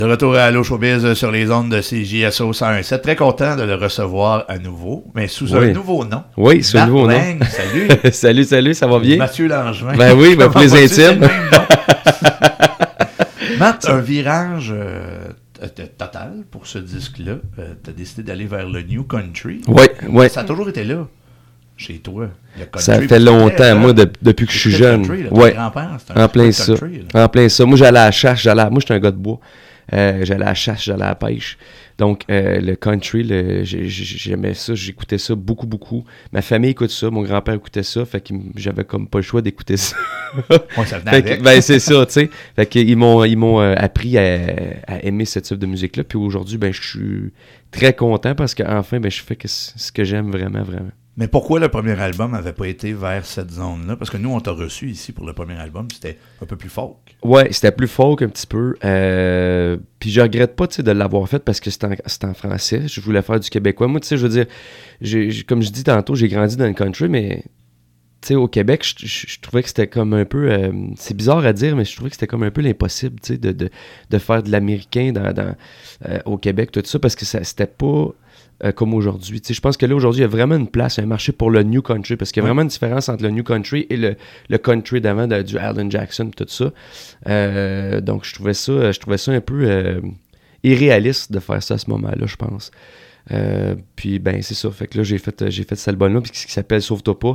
De retour à Allo Showbiz sur les ondes de CJSO 101.7. Très content de le recevoir à nouveau, mais sous un nouveau nom. Oui, sous un nouveau nom. Salut. salut, ça va bien? Mathieu Langevin. Ben oui, pour les intimes. Matt, un virage total pour ce disque-là. Tu as décidé d'aller vers le New Country. Oui. Ça a toujours été là, chez toi. Le country, ça fait longtemps, moi, depuis que je suis jeune. Oui, en plein ça. En plein ça. Moi, j'allais à la chasse, moi, j'étais un gars de bois. J'allais à la chasse, j'allais à la pêche. Donc, le country, j'aimais ça, j'écoutais ça beaucoup, beaucoup. Ma famille écoute ça, mon grand-père écoutait ça, fait que j'avais comme pas le choix d'écouter ça. Ça venait avec. Ben, c'est ça, tu sais. Fait qu'ils m'ont appris à aimer ce type de musique-là. Puis aujourd'hui, ben, je suis très content parce qu'enfin, ben, je fais ce que j'aime vraiment, vraiment. Mais pourquoi le premier album n'avait pas été vers cette zone-là? Parce que nous, on t'a reçu ici pour le premier album, c'était un peu plus folk. Ouais, c'était plus folk un petit peu. Puis je regrette pas de l'avoir fait parce que c'était en français. Je voulais faire du québécois. Moi, tu sais, je veux dire, comme je dis tantôt, j'ai grandi dans le country, mais tu sais, au Québec, je trouvais que c'était comme un peu... c'est bizarre à dire, mais je trouvais que c'était comme un peu l'impossible, tu sais, de faire de l'américain au Québec, tout ça, parce que c'était pas... comme aujourd'hui. Je pense que là, aujourd'hui, il y a vraiment une place, un marché pour le New Country, parce qu'il y a vraiment une différence entre le New Country et le Country d'avant, du Alan Jackson et tout ça. Donc, je trouvais ça un peu irréaliste de faire ça à ce moment-là, je pense. Puis, ben, c'est ça. Fait que là, j'ai fait cet album-là, qui s'appelle Sauve-toi pas,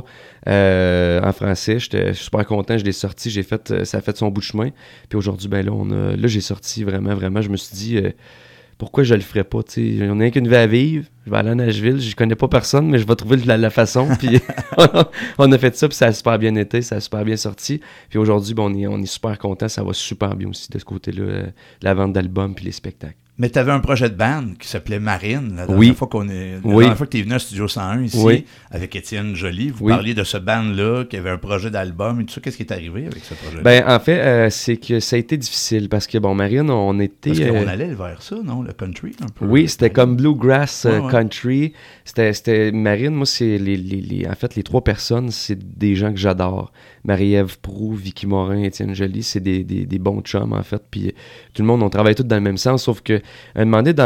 en français. J'étais super content, je l'ai sorti, ça a fait son bout de chemin. Puis aujourd'hui, ben là, j'ai sorti vraiment, vraiment, je me suis dit... pourquoi je le ferais pas, tu sais, on n'a qu'une vie à vivre, je vais aller à Nashville, je connais pas personne, mais je vais trouver la façon, puis on a fait ça, puis ça a super bien été, ça a super bien sorti, puis aujourd'hui, ben, on est super contents, ça va super bien aussi de ce côté-là, la vente d'albums puis les spectacles. Mais tu avais un projet de band qui s'appelait Marine, la dernière fois que tu es venu à Studio 101 ici, avec Étienne Joly, vous parliez de ce band-là, qui avait un projet d'album et tout ça. Qu'est-ce qui est arrivé avec ce projet-là? Ben, en fait, c'est que ça a été difficile, parce que, bon, Marine, on était... Parce qu'on allait vers ça, non? Le country, un peu. Oui, c'était comme bluegrass country. C'était Marine, moi, c'est en fait, les trois personnes, c'est des gens que j'adore. Marie-Ève Proulx, Vicky Morin, Étienne Joly, c'est des bons chums, en fait. Puis tout le monde, on travaille tous dans le même sens, sauf que à un moment donné,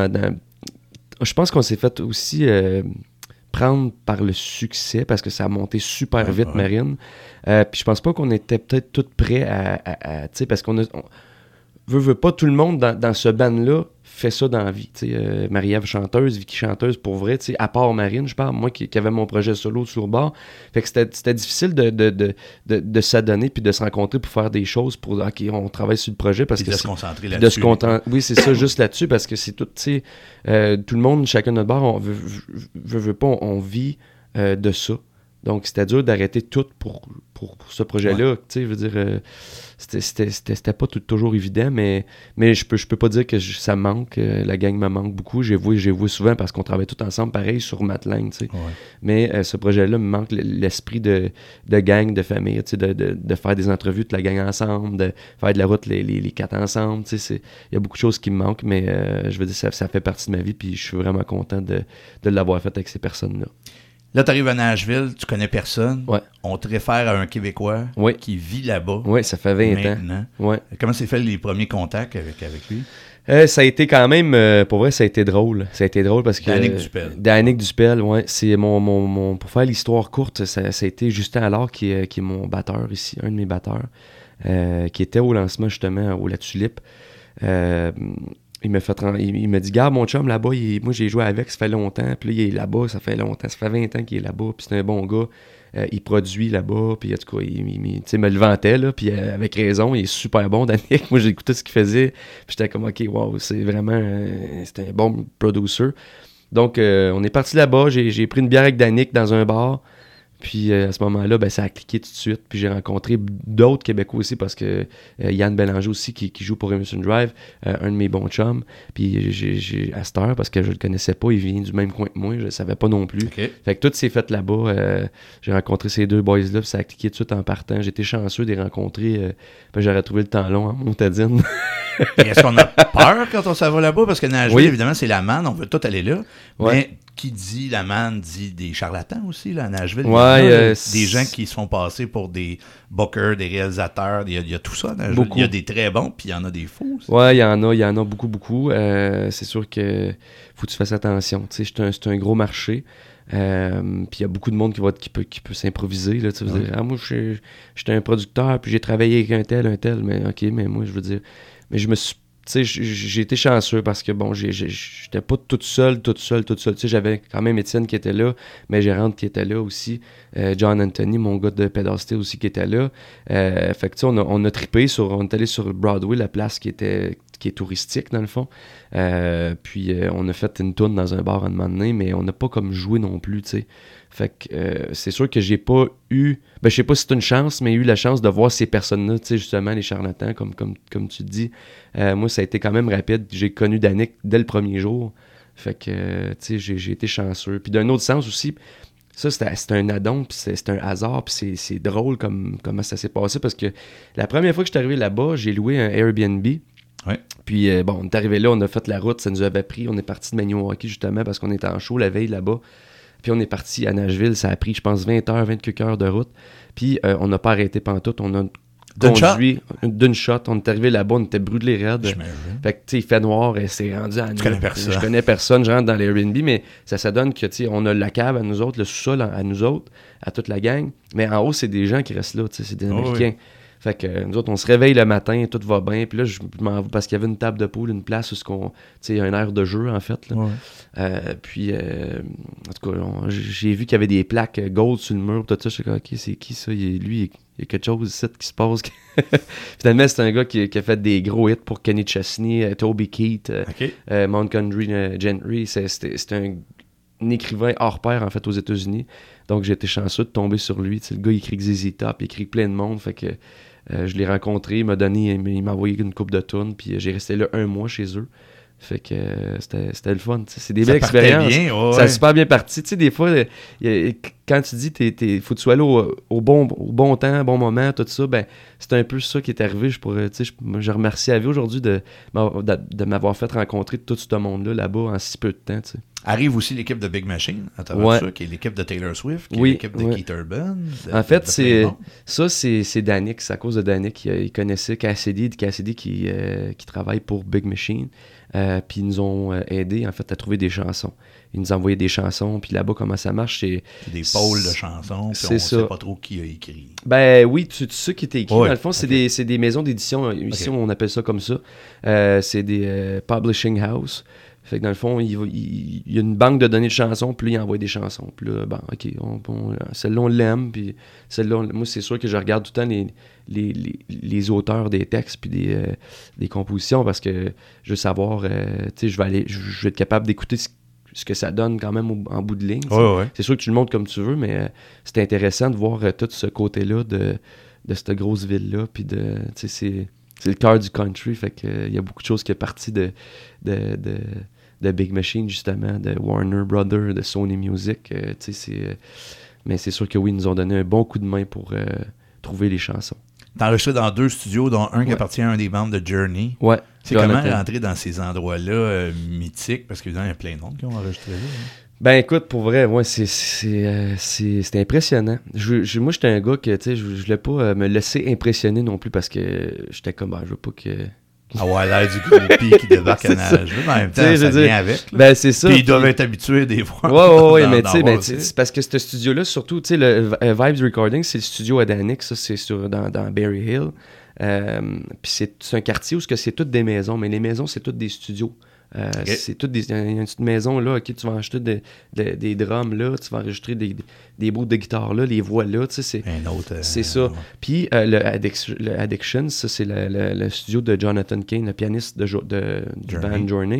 je pense qu'on s'est fait aussi prendre par le succès, parce que ça a monté super vite, Marine. Puis je pense pas qu'on était peut-être tous prêts à tu sais, parce qu'on veut pas, tout le monde dans ce band-là fait ça dans la vie. Marie-Ève chanteuse, Vicky chanteuse, pour vrai, à part Marine, je parle, moi qui avait mon projet solo sur le bord. Fait que c'était difficile de s'adonner puis de se rencontrer pour faire des choses, pour OK, on travaille sur le projet. Parce que de se concentrer là-dessus. Oui, c'est ça, juste là-dessus, parce que c'est tout, tout le monde, chacun de notre bord, on veut pas, on vit de ça. Donc, c'était dur d'arrêter tout pour ce projet-là. Je veux dire, c'était pas toujours évident, mais je peux pas dire que ça me manque. La gang me manque beaucoup. J'ai voué souvent parce qu'on travaille tous ensemble, pareil, sur Matelang, tu sais. Ouais. Mais ce projet-là me manque l'esprit de gang, de famille, tu sais, de faire des entrevues de la gang ensemble, de faire de la route les quatre ensemble, tu sais. Il y a beaucoup de choses qui me manquent, mais je veux dire, ça fait partie de ma vie, puis je suis vraiment content de l'avoir fait avec ces personnes-là. Là, tu arrives à Nashville, tu connais personne. Ouais. On te réfère à un Québécois qui vit là-bas. Oui, ça fait 20 maintenant. ans. Ouais. Comment s'est fait les premiers contacts avec lui? Ça a été quand même, pour vrai, ça a été drôle. Ça a été drôle parce que... Danick Dupel, ouais. C'est mon pour faire l'histoire courte, ça a été Justin Allard qui est mon batteur ici, un de mes batteurs, qui était au lancement justement au La Tulipe. Il m'a dit, garde mon chum là-bas, moi j'ai joué avec, ça fait longtemps, puis là il est là-bas, ça fait longtemps, ça fait 20 ans qu'il est là-bas, puis c'est un bon gars, il produit là-bas, puis en tout cas, il me le vantait, là, puis avec raison, il est super bon, Danick. Moi j'ai écouté ce qu'il faisait, puis j'étais comme, ok, wow, c'est vraiment, c'est un bon producer. Donc on est parti là-bas, j'ai pris une bière avec Danick dans un bar. Puis à ce moment-là, ben, ça a cliqué tout de suite. Puis j'ai rencontré d'autres Québécois aussi, parce que Yann Bélanger aussi, qui joue pour Emerson Drive, un de mes bons chums. Puis j'ai à cette heure, parce que je le connaissais pas, il vient du même coin que moi, je le savais pas non plus. Okay. Fait que tout s'est fait là-bas. J'ai rencontré ces deux boys-là, puis ça a cliqué tout de suite en partant. J'étais chanceux de les rencontrer. Puis j'aurais trouvé le temps long en montadine. Est-ce qu'on a peur quand on s'en va là-bas? Parce que Nashville, évidemment, c'est la manne, on veut tout aller là. Ouais. Mais qui dit la manne dit des charlatans aussi, là, à Nashville. Ouais, des gens qui sont passés pour des bookers, des réalisateurs. Il y a tout ça à Nashville. Il y a des très bons, puis il y en a des faux aussi. Ouais, il y en a beaucoup. C'est sûr que faut que tu fasses attention. Tu sais, c'est un gros marché. Puis il y a beaucoup de monde qui peut s'improviser. Là, tu veux dire, moi, j'étais un producteur, puis j'ai travaillé avec un tel. Mais OK, mais moi, je veux dire... Mais je me suis... Tu sais, j'ai été chanceux parce que, bon, j'étais pas toute seule. Tu sais, j'avais quand même Étienne qui était là, mes gérantes qui étaient là aussi, John Anthony, mon gars de Pedasté aussi qui était là. Fait que, tu sais, on a trippé on est allé sur Broadway, la place qui est touristique, dans le fond. Puis, on a fait une tourne dans un bar à un moment donné, mais on n'a pas comme joué non plus, tu sais. Fait que c'est sûr que j'ai pas eu... Ben, je sais pas si c'est une chance, mais eu la chance de voir ces personnes-là, tu sais, justement, les charlatans, comme tu dis. Moi, ça a été quand même rapide. J'ai connu Danick dès le premier jour. Fait que, tu sais, j'ai été chanceux. Puis d'un autre sens aussi, ça, c'était un addon, puis c'est un hasard, puis c'est drôle comment ça s'est passé, parce que la première fois que je suis arrivé là-bas, j'ai loué un Airbnb. Ouais. Puis, bon, on est arrivé là, on a fait la route, ça nous avait pris. On est parti de Maniwaki, justement, parce qu'on était en show la veille là-bas. Puis on est parti à Nashville, ça a pris, je pense, 20 quelques heures de route. Puis on n'a pas arrêté pantoute, on a conduit d'une shot. On est arrivé là-bas, on était brûlés raides. Fait que, tu sais, il fait noir et c'est rendu à nous. Je connais personne, je rentre dans l'Airbnb, mais ça donne que, tu sais, on a la cave à nous autres, le sous-sol à nous autres, à toute la gang. Mais en haut, c'est des gens qui restent là, tu sais, c'est des Américains. Oui. Fait que nous autres, on se réveille le matin, tout va bien. Puis là, je m'en vais parce qu'il y avait une table de pool, une place où tu sais, un air de jeu, en fait. Là. Ouais. Puis, en tout cas, j'ai vu qu'il y avait des plaques gold sur le mur. Tout ça, je suis comme, OK, c'est qui ça? Lui, il y a quelque chose ici qui se passe. Finalement, c'est un gars qui a fait des gros hits pour Kenny Chesney, Toby Keith, Montgomery Gentry. C'est un écrivain hors pair, en fait, aux États-Unis. Donc, j'ai été chanceux de tomber sur lui. Tu sais, le gars, il écrit ZZ Top, il écrit plein de monde. Fait que je l'ai rencontré, il m'a envoyé une coupe de tunes, puis j'ai resté là 1 mois chez eux. Fait que c'était le fun. C'est des belles expériences. Ça a super bien parti. Tu sais, des fois, quand tu dis faut que tu sois là au bon temps, au bon moment, tout ça, ben c'est un peu ça qui est arrivé. Je remercie à vie aujourd'hui de m'avoir fait rencontrer tout ce monde-là là-bas en si peu de temps. Tu sais. Arrive aussi l'équipe de Big Machine à travers ça, qui est l'équipe de Taylor Swift, qui est l'équipe de Keith Urban. En fait, c'est Danick. C'est à cause de Danick. Il connaissait Cassidy qui travaille pour Big Machine. Puis ils nous ont aidés, en fait, à trouver des chansons. Ils nous envoyaient des chansons, puis là-bas, comment ça marche, c'est... Des pôles de chansons, puis on ne sait pas trop qui a écrit. Ben oui, tu sais qui était écrit. Dans le fond, c'est des maisons d'édition. Ici, on appelle ça comme ça. C'est des publishing house. Fait que dans le fond, il y a une banque de données de chansons, puis là, il envoie des chansons. Puis là, bon, OK, celle-là, on l'aime, puis celle-là, moi, c'est sûr que je regarde tout le temps les auteurs des textes puis des compositions, parce que je veux savoir, tu sais, je vais être capable d'écouter ce que ça donne quand même en bout de ligne. C'est sûr que tu le montres comme tu veux, mais c'est intéressant de voir tout ce côté-là de cette grosse ville-là, puis tu sais, c'est le cœur du country, fait que il y a beaucoup de choses qui est parti de Big Machine, justement, de Warner Brothers, de Sony Music. Mais c'est sûr que oui, ils nous ont donné un bon coup de main pour trouver les chansons. T'as enregistré dans 2 studios, dont un qui appartient à un des membres de Journey. Ouais. C'est comment rentrer dans ces endroits-là mythiques? Parce qu'évidemment, il y a plein de monde qui ont enregistré là. Ben écoute, pour vrai, ouais, c'est impressionnant. Moi, j'étais un gars que, tu sais, je voulais pas me laisser impressionner non plus, parce que j'étais comme, je veux pas que... Ah ouais, l'air du groupie qui débarque à Nashville, mais en même temps, ça vient avec. Là. Ben, c'est ça. Puis ils doivent être habitués des fois. Ouais, mais tu sais, c'est parce que ce studio-là, surtout, tu sais, le Vibes Recording, c'est le studio à Danick, ça, c'est dans Berry Hill. Puis c'est un quartier où c'est toutes des maisons, mais les maisons, c'est toutes des studios. C'est toutes il y a une petite maison là, ok, tu vas enregistrer des drums là, tu vas enregistrer des bouts de guitare là, les voix là, tu sais, c'est ça. Puis le Addiction, ça c'est le studio de Jonathan Cain, le pianiste du band Journey.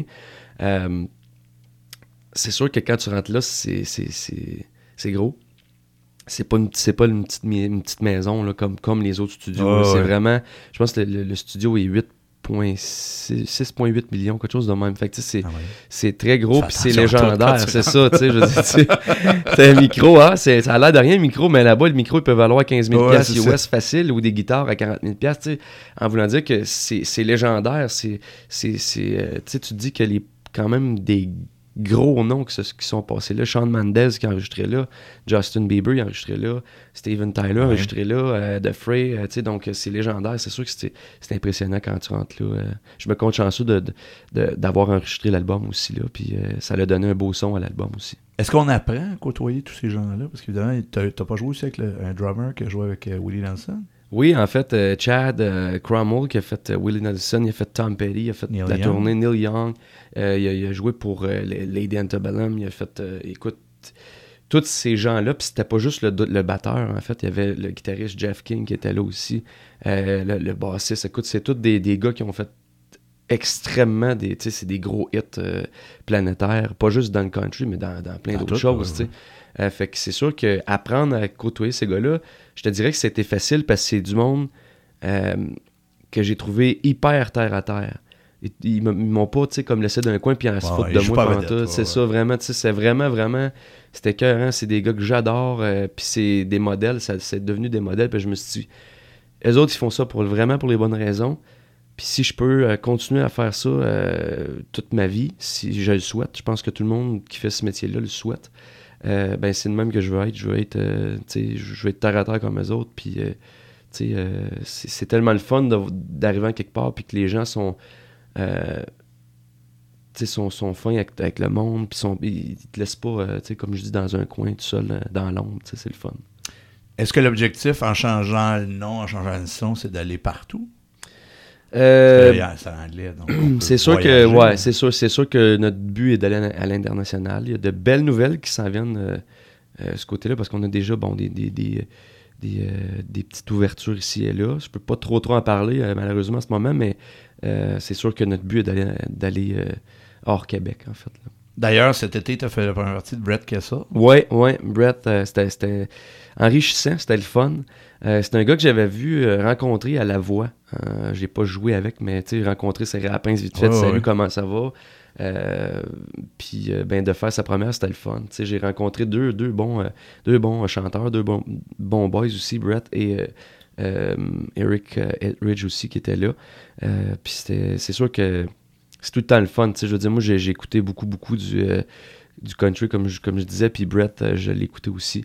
C'est sûr que quand tu rentres là, c'est gros. C'est pas une petite maison là, comme les autres studios. C'est vraiment, je pense que le studio est 6,8 millions, quelque chose de même. Fait que c'est très gros, puis c'est légendaire, c'est ça, tu sais, je veux dire, c'est un micro, ça a l'air de rien, le micro, mais là-bas, le micro, il peut valoir 15 000 $ US facile, ou des guitares à 40 000 $, tu sais, en voulant dire que c'est légendaire, tu sais, tu te dis que quand même des gros noms qui sont passés là. Shawn Mendes qui a enregistré là, Justin Bieber qui a enregistré là, Steven Tyler a enregistré là, The Fray, donc c'est légendaire. C'est sûr que c'est impressionnant quand tu rentres là. Je me compte chanceux d'avoir enregistré l'album aussi là, puis ça a donné un beau son à l'album aussi. Est-ce qu'on apprend à côtoyer tous ces gens-là? Parce qu'évidemment, t'as pas joué aussi avec un drummer qui a joué avec Willie Nelson? Oui, en fait, Chad Cromwell qui a fait Willie Nelson, il a fait Tom Petty, il a fait la tournée Neil Young, il a joué pour Lady Antebellum, il a fait, écoute, tous ces gens-là, puis c'était pas juste le batteur, en fait, il y avait le guitariste Jeff King qui était là aussi, le bassiste, écoute, c'est tous des gars qui ont fait extrêmement c'est des gros hits planétaires, pas juste dans le country, mais dans plein d'autres choses, tu sais. Fait que c'est sûr qu'apprendre à côtoyer ces gars-là, je te dirais que c'était facile parce que c'est du monde que j'ai trouvé hyper terre à terre. Ils m'ont pas, tu sais, comme laissé d'un coin puis en se foutre de moi pendant tout. C'est ça, vraiment, tu sais, c'est vraiment, c'était écœurant. C'est des gars que j'adore, puis c'est des modèles, c'est devenu des modèles, puis je me suis dit, eux autres, ils font ça vraiment pour les bonnes raisons. Puis si je peux continuer à faire ça toute ma vie, si je le souhaite, je pense que tout le monde qui fait ce métier-là le souhaite. Ben c'est de même que je veux être. Je veux être terre à terre comme eux autres. Puis, c'est tellement le fun d'arriver en quelque part puis que les gens sont fins avec le monde. Puis ils te laissent pas, comme je dis, dans un coin tout seul, dans l'ombre. C'est le fun. Est-ce que l'objectif, en changeant le nom, en changeant le son, c'est d'aller partout? C'est anglais, donc c'est sûr que c'est sûr que notre but est d'aller à l'international. Il y a de belles nouvelles qui s'en viennent ce côté-là parce qu'on a déjà des petites ouvertures ici et là. Je peux pas trop en parler malheureusement à ce moment, mais c'est sûr que notre but est d'aller hors Québec en fait. Là. D'ailleurs, cet été, tu as fait la première partie de Brett Kessel. Oui, Brett, c'était enrichissant, c'était le fun. C'est un gars que j'avais vu rencontrer à La Voix. J'ai pas joué avec, mais rencontrer ses rapins vite fait, salut, comment ça va. Puis de faire sa première, c'était le fun. J'ai rencontré deux bons chanteurs, deux bons boys aussi, Brett et Eric Etheridge aussi qui étaient là. Puis c'est sûr que c'est tout le temps le fun. Je veux dire, moi j'ai écouté beaucoup du country comme je disais, puis Brett, je l'écoutais aussi.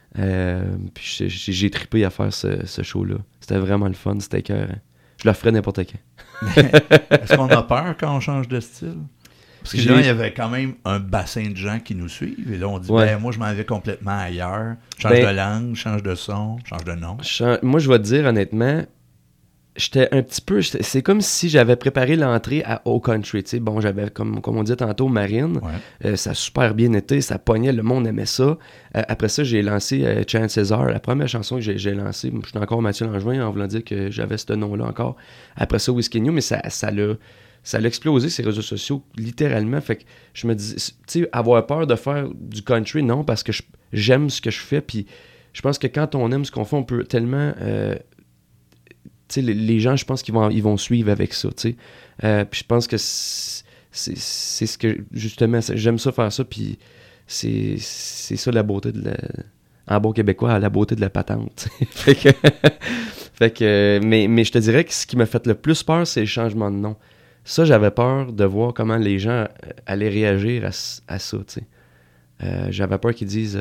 Puis j'ai trippé à faire ce show-là. C'était vraiment le fun, c'était écœurant. Je le ferais n'importe quand. Est-ce qu'on a peur quand on change de style? Parce que là, il y avait quand même un bassin de gens qui nous suivent. Et là, on dit, moi, je m'en vais complètement ailleurs. Change de langue, change de son, change de nom. Moi, je vais te dire, honnêtement, j'étais un petit peu... C'est comme si j'avais préparé l'entrée au country. T'sais. Bon, j'avais, comme on dit tantôt, Marine. Ça a super bien été. Ça pognait. Le monde aimait ça. Après ça, j'ai lancé Chance César. La première chanson que j'ai lancée, je suis encore Mathieu Langevin en voulant dire que j'avais ce nom-là encore. Après ça, Whiskey New, mais ça l'a explosé, ces réseaux sociaux, littéralement. Fait que je me dis, tu sais, avoir peur de faire du country, non, parce que j'aime ce que je fais. Puis je pense que quand on aime ce qu'on fait, on peut tellement... tu sais, les gens, je pense qu'ils vont suivre avec ça, tu sais. Puis je pense que c'est ce que, justement, j'aime ça faire ça, puis c'est ça la beauté en bon québécois, la beauté de la patente. fait que mais je te dirais que ce qui m'a fait le plus peur, c'est le changement de nom. Ça, j'avais peur de voir comment les gens allaient réagir à ça, tu sais. J'avais peur qu'ils disent...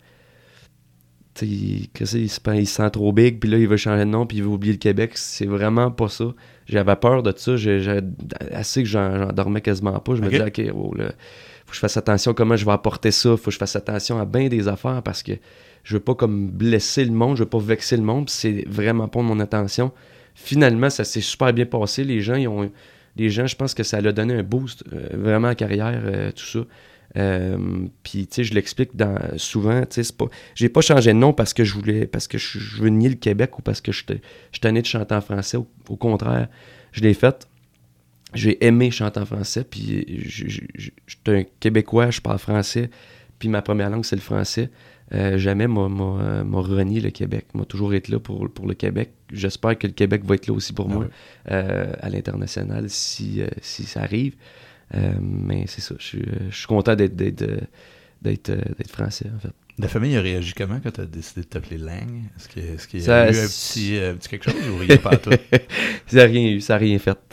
il se sent trop big, puis là, il veut changer de nom, puis il veut oublier le Québec. C'est vraiment pas ça. J'avais peur de ça. Assez que j'en dormais quasiment pas. Je me disais, OK, faut que je fasse attention à comment je vais apporter ça. Faut que je fasse attention à bien des affaires parce que je veux pas comme blesser le monde, je veux pas vexer le monde, puis c'est vraiment pas mon intention. Finalement, ça s'est super bien passé. Les gens, je pense que ça leur a donné un boost vraiment en carrière, tout ça. Puis tu sais, je l'explique souvent, tu sais, c'est pas, j'ai pas changé de nom parce que je veux nier le Québec ou parce que je suis tanné de chanter en français. Au contraire, je l'ai fait. J'ai aimé chanter en français, puis je suis un Québécois, je parle français, puis ma première langue c'est le français. Jamais m'a renié le Québec, m'a toujours été là pour le Québec. J'espère que le Québec va être là aussi pour moi à l'international si ça arrive. Mais c'est ça, je suis content d'être français, en fait. La famille a réagi comment quand tu as décidé de t'appeler Lang? Est-ce qu'il y a eu un petit quelque chose ou rien pas à tout? Ça n'a rien fait.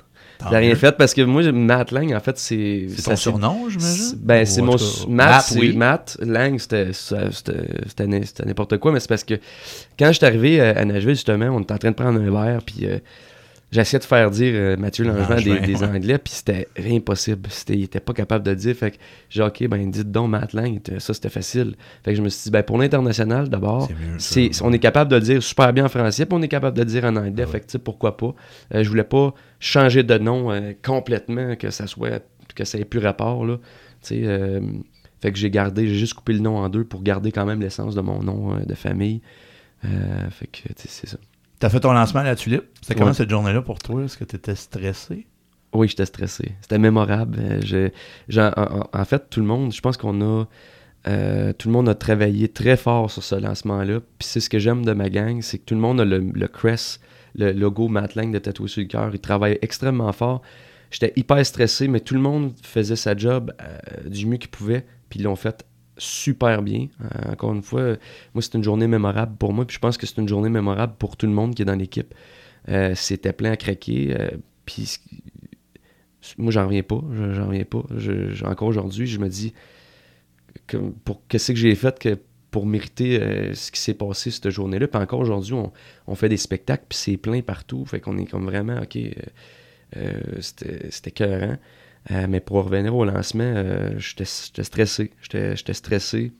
T'as rien fait parce que moi, Matt Lang, en fait, c'est ton surnom, j'imagine? Ben, c'est mon... Matt Lang, c'était n'importe quoi, mais c'est parce que quand je suis arrivé à Nashville, justement, on était en train de prendre un verre, puis j'essayais de faire dire Mathieu Langevin des Anglais, puis c'était impossible. Il était pas capable de le dire. Fait que j'ai dit, OK, ben dites donc Matt Lang, ça c'était facile. Fait que je me suis dit, ben pour l'international, d'abord, on est capable de le dire super bien en français, puis on est capable de le dire en anglais. Fait que tu sais, pourquoi pas. Je voulais pas changer de nom complètement, que ça ait plus rapport, là. Tu sais, fait que j'ai juste coupé le nom en deux pour garder quand même l'essence de mon nom de famille. Fait que, tu sais, c'est ça. T'as fait ton lancement à la Tulipe. C'était comment cette journée-là pour toi? Est-ce que tu étais stressé? Oui, j'étais stressé. C'était mémorable. En fait, tout le monde, je pense tout le monde a travaillé très fort sur ce lancement-là. Puis c'est ce que j'aime de ma gang, c'est que tout le monde a le crest, le logo Matt Lang de tatoué sur le cœur. Ils travaillent extrêmement fort. J'étais hyper stressé, mais tout le monde faisait sa job du mieux qu'il pouvait. Puis ils l'ont fait super bien. Encore une fois, moi, c'est une journée mémorable pour moi, puis je pense que c'est une journée mémorable pour tout le monde qui est dans l'équipe. C'était plein à craquer, puis moi, j'en reviens pas. Encore aujourd'hui, je me dis, qu'est-ce que j'ai fait pour mériter ce qui s'est passé cette journée-là. Puis encore aujourd'hui, on fait des spectacles, puis c'est plein partout, fait qu'on est comme vraiment, OK, c'était écœurant. Mais pour revenir au lancement, j'étais stressé. J'étais stressé.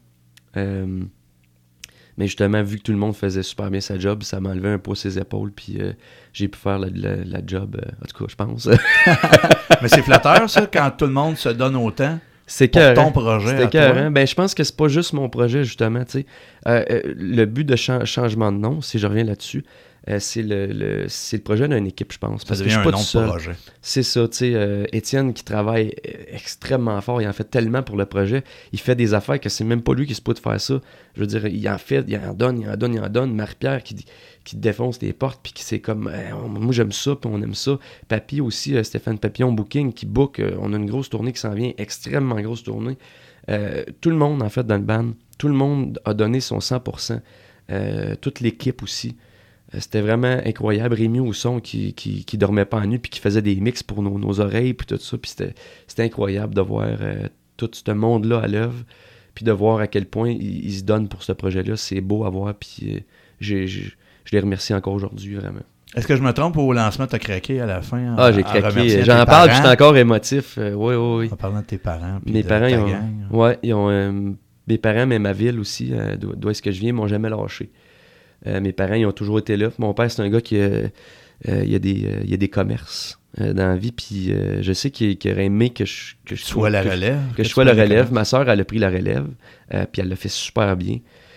Mais justement, vu que tout le monde faisait super bien sa job, ça m'enlevait un peu ses épaules, puis j'ai pu faire la job, en tout cas, je pense. Mais c'est flatteur, ça, quand tout le monde se donne autant pour ton projet. C'est écœurant. Ben, je pense que c'est pas juste mon projet, justement. Le but de changement de nom, si je reviens là-dessus, c'est le projet d'une équipe, je pense. Parce que je suis pas tout seul. Projet. C'est ça, tu sais. Étienne qui travaille extrêmement fort, il en fait tellement pour le projet. Il fait des affaires que c'est même pas lui qui se peut de faire ça. Je veux dire, il en donne. Marie-Pierre qui défonce les portes, puis qui c'est comme, moi j'aime ça, puis on aime ça. Papy aussi, Stéphane Papillon Booking, qui book, on a une grosse tournée qui s'en vient, extrêmement grosse tournée. Tout le monde, en fait, dans le band, tout le monde a donné son 100%. Toute l'équipe aussi. C'était vraiment incroyable. Rémi au son qui dormait pas en nuit puis qui faisait des mix pour nos oreilles puis tout ça. Puis c'était incroyable de voir tout ce monde-là à l'œuvre puis de voir à quel point ils se donnent pour ce projet-là. C'est beau à voir puis je les remercie encore aujourd'hui, vraiment. Est-ce que je me trompe au lancement, t'as craqué à la fin? J'ai craqué. J'en parle puis j'étais encore émotif. Oui. En parlant de tes parents puis mes de parents, ta gang. Ouais, ils ont... mes parents, mais ma ville aussi, d'où est-ce que je viens, m'ont jamais lâché. Mes parents, ils ont toujours été là. Mon père, c'est un gars qui il y a des commerces dans la vie, puis je sais qu'il aurait aimé que je sois la relève. Que je sois la relève. Ma soeur, elle a pris la relève, puis elle l'a fait super bien.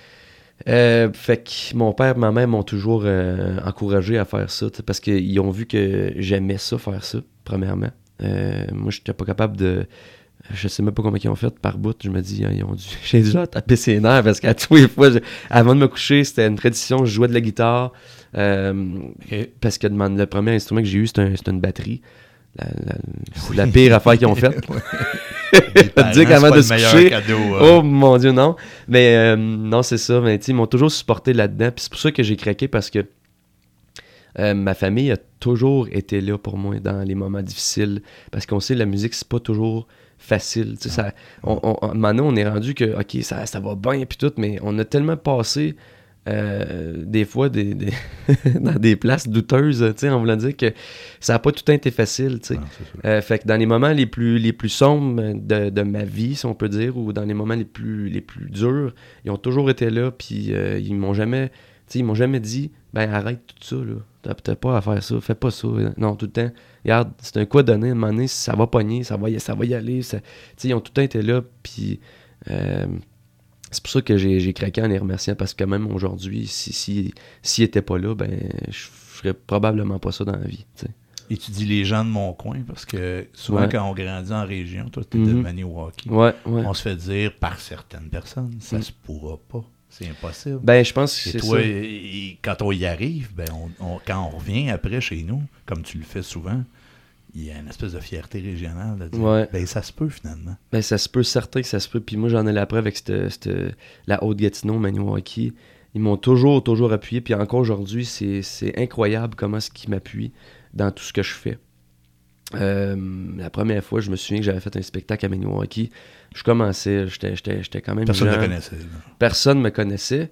Fait que mon père et ma mère m'ont toujours encouragé à faire ça, parce qu'ils ont vu que j'aimais ça, faire ça, premièrement. Moi, j'étais pas capable de... Je sais même pas comment ils ont fait par bout. Je me dis, j'ai déjà tapé ses nerfs parce qu'à tous les fois, avant de me coucher, c'était une tradition, je jouais de la guitare. Parce que le premier instrument que j'ai eu, c'était une batterie. La pire affaire qu'ils ont faite. Dire qu'avant de se coucher. Cadeau, Oh mon Dieu, non. Mais non, c'est ça. Mais ils m'ont toujours supporté là-dedans. Puis c'est pour ça que j'ai craqué parce que ma famille a toujours été là pour moi dans les moments difficiles. Parce qu'on sait, la musique, c'est pas toujours facile. Maintenant, on est rendu que, OK, ça va bien puis tout, mais on a tellement passé des fois dans des places douteuses, en voulant dire que ça n'a pas tout été facile. Fait que dans les moments les plus sombres de ma vie, si on peut dire, ou dans les moments les plus durs, ils ont toujours été là, puis ils m'ont jamais dit, ben arrête tout ça, là. T'as pas à faire ça, fais pas ça. Non, tout le temps, regarde, c'est un coup à donner, à un moment donné, ça va pogner, ça va y aller. Ils ont tout le temps été là, puis c'est pour ça que j'ai craqué en les remerciant, parce que même aujourd'hui, s'ils étaient pas là, ben je ferais probablement pas ça dans la vie. T'sais. Et tu dis les gens de mon coin, parce que souvent quand on grandit en région, toi t'es de Maniwaki, on se fait dire par certaines personnes, ça se pourra pas. C'est impossible. Ben, je pense que c'est toi, ça. Quand on y arrive, ben quand on revient après chez nous, comme tu le fais souvent, il y a une espèce de fierté régionale de dire, ben ça se peut finalement. Ben ça se peut, certain que ça se peut. Puis moi, j'en ai la preuve avec la Haute-Gatineau, Maniwaki. Ils m'ont toujours appuyé. Puis encore aujourd'hui, c'est incroyable comment est-ce qu'ils m'appuient dans tout ce que je fais. La première fois, je me souviens que j'avais fait un spectacle à Maniwaki. Je commençais, j'étais quand même Personne jeune. ne me connaissait. Personne me connaissait.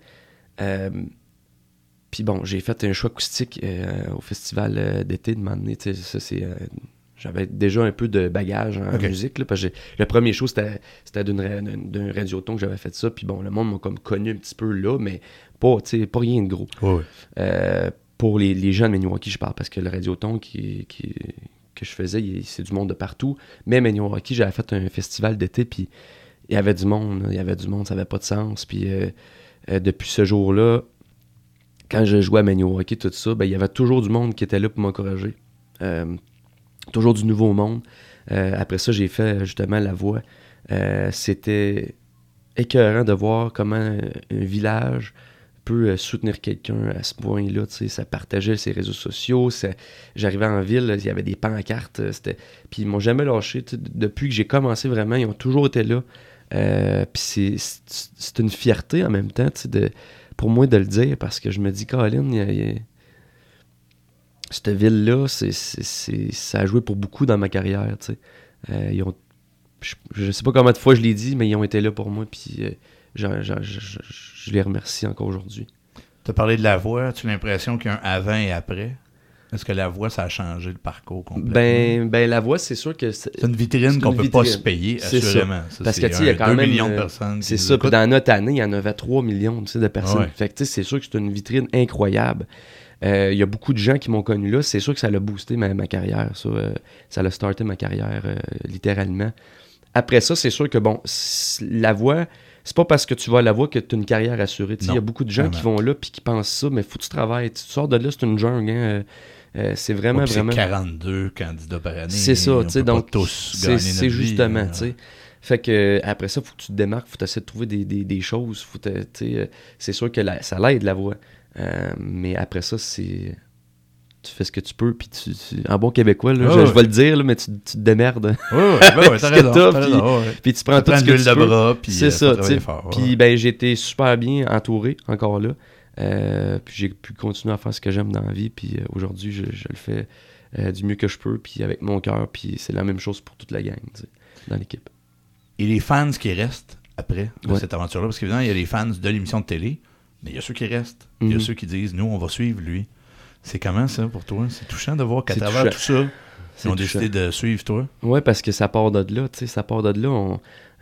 Puis bon, j'ai fait un show acoustique au festival d'été de m'emmener. Ça, j'avais déjà un peu de bagage en musique. Là, parce que le premier show, c'était d'un Radioton que j'avais fait ça. Puis bon, le monde m'a comme connu un petit peu là, mais pas rien de gros. Pour les gens de Maniwaki, je parle, parce que le Radioton que je faisais, c'est du monde de partout. Mais Maniwaki, j'avais fait un festival d'été, puis il y avait du monde, ça n'avait pas de sens. Puis depuis ce jour-là, quand je jouais à Maniwaki, tout ça, il y avait toujours du monde qui était là pour m'encourager. Toujours du nouveau monde. Après ça, j'ai fait justement la voix. C'était écœurant de voir comment un village peut soutenir quelqu'un à ce point-là. Ça partageait ses réseaux sociaux. J'arrivais en ville, il y avait des pancartes. Puis ils m'ont jamais lâché. Depuis que j'ai commencé vraiment, ils ont toujours été là. Puis c'est une fierté en même temps pour moi de le dire, parce que je me dis, Colin, cette ville-là, ça a joué pour beaucoup dans ma carrière. Je sais pas combien de fois je l'ai dit, mais ils ont été là pour moi, puis je les remercie encore aujourd'hui. Tu as parlé de la voix, as-tu l'impression qu'il y a un avant et après? Est-ce que la voix, ça a changé le parcours complètement? Ben la voix, c'est sûr que... C'est une vitrine qu'on peut pas se payer, assurément. Ça. Parce que, il y a quand même... 2 millions de personnes. C'est ça, puis dans notre année, il y en avait 3 millions de personnes. Ouais. Fait que, c'est sûr que c'est une vitrine incroyable. Il y a beaucoup de gens qui m'ont connu là. C'est sûr que ça l'a boosté ma carrière, ça. Ça l'a starté ma carrière, littéralement. Après ça, c'est sûr que, bon, la voix... C'est pas parce que tu vas à la voix que tu as une carrière assurée. Il y a beaucoup de gens qui vont là puis qui pensent ça, mais faut que tu travailles. Tu sors de là, c'est une jungle. Hein. C'est vraiment... C'est 42 candidats par année. C'est ça, tu sais. Donc, c'est justement, vie. Tu sais. Fait que après ça, faut que tu te démarques, faut essayer de trouver des choses. C'est sûr que ça l'aide, la voix. Mais après ça, c'est... Tu fais ce que tu peux, puis en bon québécois, là, je vais le dire, là, mais tu te démerdes. T'as raison. Puis tu prends tout ce que tu peux. Bras, puis c'est ça, tu sais. Puis ben, j'ai été super bien entouré, encore là. Puis j'ai pu continuer à faire ce que j'aime dans la vie, puis aujourd'hui, je le fais du mieux que je peux, puis avec mon cœur, puis c'est la même chose pour toute la gang, dans l'équipe. Et les fans qui restent après de cette aventure-là, parce qu'évidemment, il y a les fans de l'émission de télé, mais il y a ceux qui restent. Il y a ceux qui disent, nous, on va suivre lui. C'est comment ça pour toi? C'est touchant de voir qu'à travers tout ça, ils ont décidé de suivre toi. Oui, parce que ça part de là. Ça part de là.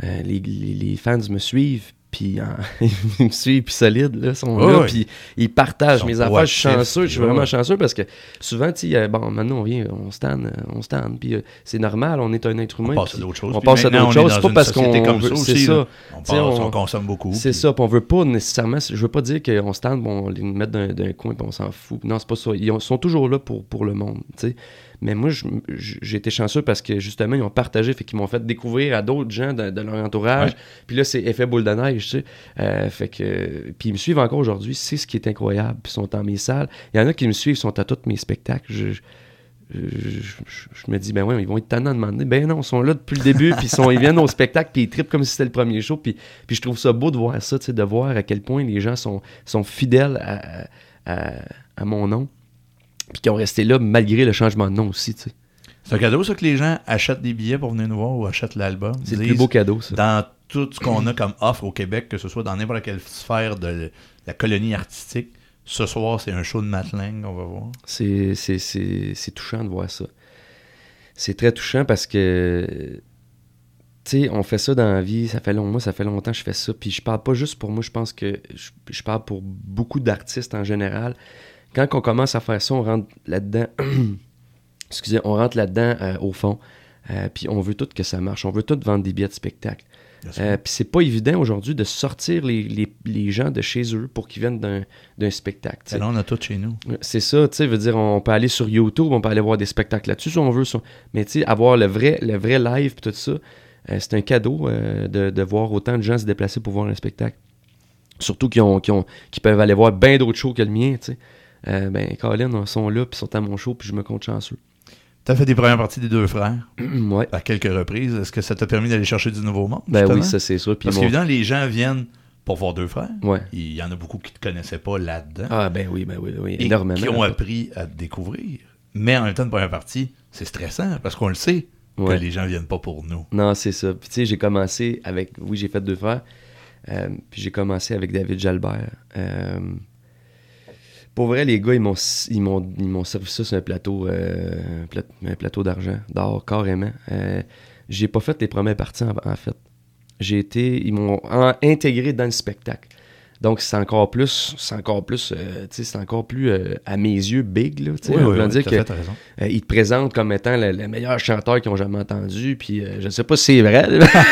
Les fans me suivent, puis ils me suivent, puis solides, là, sont là, puis ils partagent mes affaires. Je suis chanceux, je suis vraiment chanceux, parce que souvent, maintenant on vient, on stand, puis c'est normal, on est un être humain. On passe à d'autres choses. On passe à d'autres choses, c'est pas parce qu'on veut, c'est ça. On consomme beaucoup. C'est ça, puis on veut pas nécessairement, je veux pas dire qu'on stand, on les met d'un coin, puis on s'en fout. Non, c'est pas ça. Ils sont toujours là pour le monde, tu sais. Mais moi, j'ai été chanceux parce que, justement, ils ont partagé, fait qu'ils m'ont fait découvrir à d'autres gens de leur entourage. Ouais. Puis là, c'est effet boule de neige, tu sais. Puis ils me suivent encore aujourd'hui, c'est ce qui est incroyable. Puis ils sont dans mes salles. Il y en a qui me suivent, ils sont à tous mes spectacles. Je me dis, ben ouais, ils vont être tannants de demander. Ben non, ils sont là depuis le début, puis ils viennent au spectacle, puis ils trippent comme si c'était le premier show. Puis je trouve ça beau de voir ça, tu sais, de voir à quel point les gens sont fidèles à mon nom. Puis qui ont resté là malgré le changement de nom aussi, tu sais. C'est un cadeau, ça, que les gens achètent des billets pour venir nous voir ou achètent l'album. C'est le plus beau cadeau, ça. Dans tout ce qu'on a comme offre au Québec, que ce soit dans n'importe quelle sphère de la colonie artistique, ce soir, c'est un show de Matelingue, on va voir. C'est touchant de voir ça. C'est très touchant parce que, tu sais, on fait ça dans la vie, ça fait longtemps que je fais ça, puis je parle pas juste pour moi, je pense que je parle pour beaucoup d'artistes en général. Quand on commence à faire ça, on rentre là-dedans, au fond, puis on veut tout que ça marche, on veut tout vendre des billets de spectacle. Puis c'est pas évident aujourd'hui de sortir les gens de chez eux pour qu'ils viennent d'un spectacle. Là, on a tout chez nous. C'est ça, tu sais, veut dire, on peut aller sur YouTube, on peut aller voir des spectacles là-dessus si on veut. Mais tu sais, avoir le vrai live puis tout ça, c'est un cadeau de voir autant de gens se déplacer pour voir un spectacle. Surtout qui peuvent aller voir bien d'autres shows que le mien, tu sais. Colin, ils sont là, puis ils sont à mon show, puis je me compte chanceux. Tu as fait des premières parties des Deux Frères ouais. À quelques reprises. Est-ce que ça t'a permis d'aller chercher du nouveau monde? Ben oui, ça c'est sûr. Parce qu'évidemment, les gens viennent pour voir Deux Frères. Ouais. Il y en a beaucoup qui ne te connaissaient pas là-dedans. Ah ben oui, et énormément. Qui ont appris à te découvrir. Mais en même temps, une première partie, c'est stressant parce qu'on le sait que les gens viennent pas pour nous. Non, c'est ça. Puis tu sais, j'ai commencé avec... Oui, j'ai fait 2 frères. Puis j'ai commencé avec David Jalbert. Pour vrai, les gars, ils m'ont servi ça sur un plateau d'or, carrément. J'ai pas fait les premières parties, en fait. Ils m'ont intégré dans le spectacle. Donc, c'est encore plus, c'est encore plus à mes yeux big, là. Dire que ils te présentent comme étant le meilleur chanteur qu'ils ont jamais entendu, puis je sais pas si c'est vrai,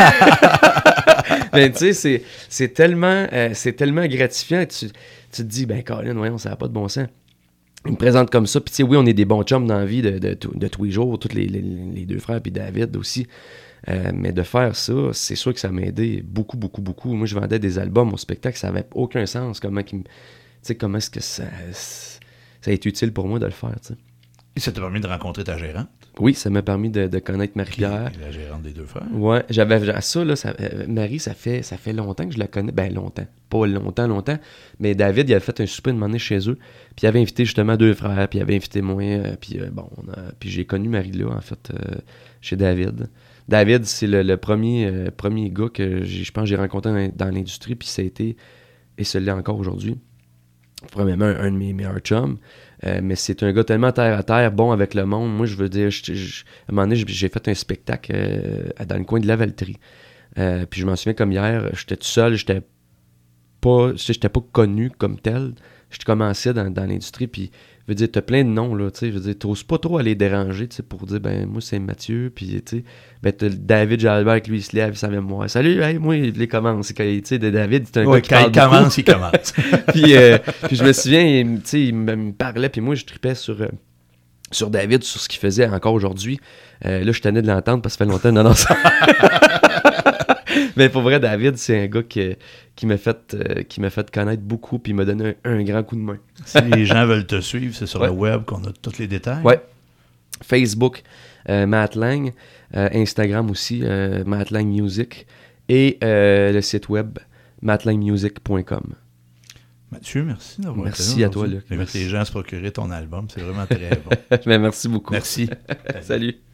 mais tu sais, c'est tellement gratifiant. Tu te dis, ben, Colin, voyons, ça n'a pas de bon sens. Ils me présentent comme ça, puis tu sais, oui, on est des bons chums dans la vie de tous les jours, tous les 2 frères, puis David aussi. Mais de faire ça, c'est sûr que ça m'a aidé beaucoup, beaucoup, beaucoup. Moi, je vendais des albums au spectacle, ça n'avait aucun sens. Comment est-ce que ça a été utile pour moi de le faire, tu sais. Et ça t'a permis de rencontrer ta gérante? Oui, ça m'a permis de connaître Marie-Pierre. La gérante des 2 frères? Ouais, j'avais ça, là, Marie, ça fait longtemps que je la connais. Ben, longtemps. Pas longtemps. Mais David, il avait fait un souper une année chez eux. Puis il avait invité justement 2 frères, puis il avait invité moi. Puis j'ai connu Marie là, en fait, chez David. David, c'est le premier gars que je pense que j'ai rencontré dans l'industrie, puis ça a été, et ce l'est encore aujourd'hui, probablement un de mes meilleurs chums. Mais c'est un gars tellement terre à terre, bon avec le monde. Moi, je veux dire, à un moment donné, j'ai fait un spectacle dans le coin de Lavaltrie. Puis je m'en souviens comme hier, j'étais tout seul, j'étais pas connu comme tel. Je commençais dans l'industrie, puis je veux dire, t'as plein de noms, là, tu sais, je veux dire, t'oses pas trop aller déranger, tu sais, pour dire, ben, moi, c'est Mathieu, puis, tu sais, ben, t'as David Jalbert, lui, il se lève, il s'en vient me voir. Salut, hey, moi, il commence, tu sais, David, c'est un gars qui parle beaucoup. Il commence. Puis je me souviens, tu sais, il me parlait, puis moi, je tripais sur David, sur ce qu'il faisait encore aujourd'hui. Là, je tenais de l'entendre, parce que ça fait longtemps, non, ça... Mais pour vrai, David, c'est un gars qui m'a fait connaître beaucoup, puis il m'a donné un grand coup de main. Si les gens veulent te suivre, c'est sur le web qu'on a tous les détails. Oui. Facebook, Matt Lang, Instagram aussi, Matt Lang Music, et le site web mattlangmusic.com. Mathieu, merci d'avoir été là. Merci à toi, Luc. Invite les gens à se procurer ton album, c'est vraiment très bon. Mais merci beaucoup. Merci. Salut.